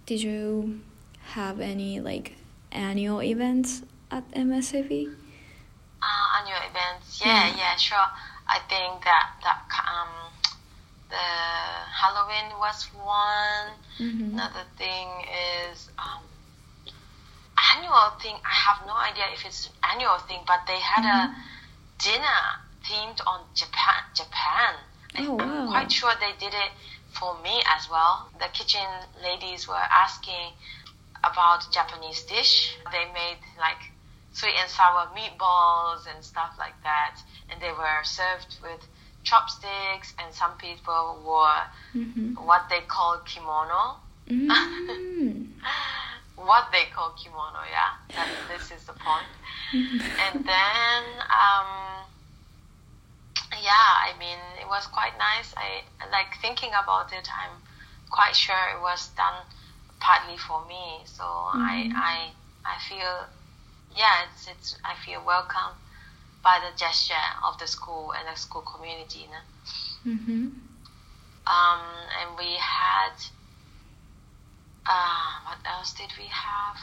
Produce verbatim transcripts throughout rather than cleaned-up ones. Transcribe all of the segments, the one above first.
did you have any like annual events at M S A V? Uh, annual events, yeah, yeah, yeah, sure. I think that that um, the Halloween was one. Mm-hmm. Another thing is um, annual thing. I have no idea if it's annual thing, but they had mm-hmm. a dinner themed on Japan. Japan. Oh, wow. I'm quite sure they did it for me as well. The kitchen ladies were asking about Japanese dish. They made like sweet and sour meatballs and stuff like that, and they were served with chopsticks, and some people wore mm-hmm. what they call kimono. Mm-hmm. What they call kimono, yeah. That, this is the point. Mm-hmm. And then, um, yeah, I mean, it was quite nice. I like thinking about it. I'm quite sure it was done partly for me. So mm-hmm. I, I, I feel, yeah, it's, it's. I feel welcome by the gesture of the school and the school community. You know? Mm-hmm. Um, and we had. Uh, what else did we have?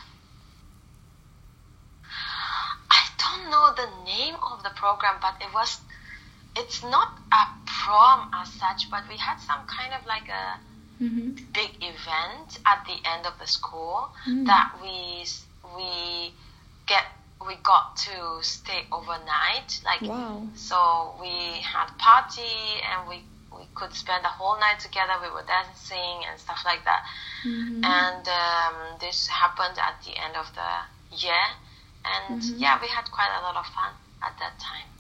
I don't know the name of the program, but it was. It's not a prom as such, but we had some kind of like a mm-hmm. big event at the end of the school mm. that we we get we got to stay overnight. Like wow. So we had party and we we could spend the whole night together. We were dancing and stuff like that. Mm-hmm. And um, this happened at the end of the year, and mm-hmm. yeah, we had quite a lot of fun at that time.